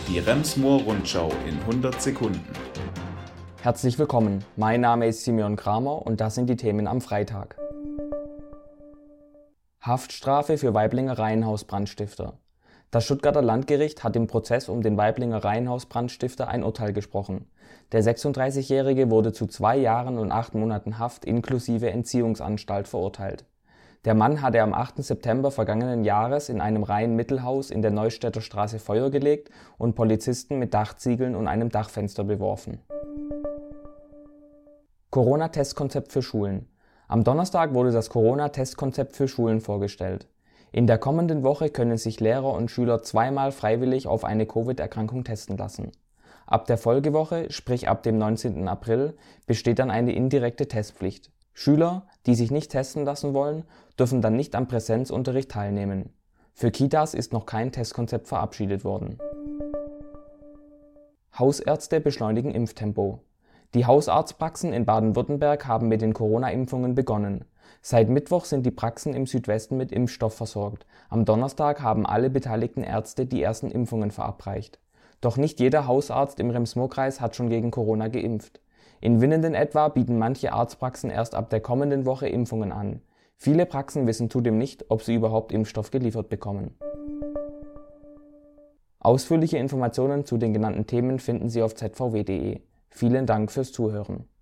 Die Rems-Murr-Rundschau in 100 Sekunden. Herzlich willkommen, mein Name ist Simeon Kramer und das sind die Themen am Freitag. Haftstrafe für Waiblinger Reihenhaus-Brandstifter. Das Stuttgarter Landgericht hat im Prozess um den Waiblinger Reihenhaus-Brandstifter ein Urteil gesprochen. Der 36-Jährige wurde zu 2 Jahren und 8 Monaten Haft inklusive Entziehungsanstalt verurteilt. Der Mann hatte am 8. September vergangenen Jahres in einem Reihenmittelhaus in der Neustädter Straße Feuer gelegt und Polizisten mit Dachziegeln und einem Dachfenster beworfen. Corona-Testkonzept für Schulen. Am Donnerstag wurde das Corona-Testkonzept für Schulen vorgestellt. In der kommenden Woche können sich Lehrer und Schüler 2-mal freiwillig auf eine Covid-Erkrankung testen lassen. Ab der Folgewoche, sprich ab dem 19. April, besteht dann eine indirekte Testpflicht. Schüler, die sich nicht testen lassen wollen, dürfen dann nicht am Präsenzunterricht teilnehmen. Für Kitas ist noch kein Testkonzept verabschiedet worden. Hausärzte beschleunigen Impftempo. Die Hausarztpraxen in Baden-Württemberg haben mit den Corona-Impfungen begonnen. Seit Mittwoch sind die Praxen im Südwesten mit Impfstoff versorgt. Am Donnerstag haben alle beteiligten Ärzte die ersten Impfungen verabreicht. Doch nicht jeder Hausarzt im Rems-Murr-Kreis hat schon gegen Corona geimpft. In Winnenden etwa bieten manche Arztpraxen erst ab der kommenden Woche Impfungen an. Viele Praxen wissen zudem nicht, ob sie überhaupt Impfstoff geliefert bekommen. Ausführliche Informationen zu den genannten Themen finden Sie auf zvw.de. Vielen Dank fürs Zuhören.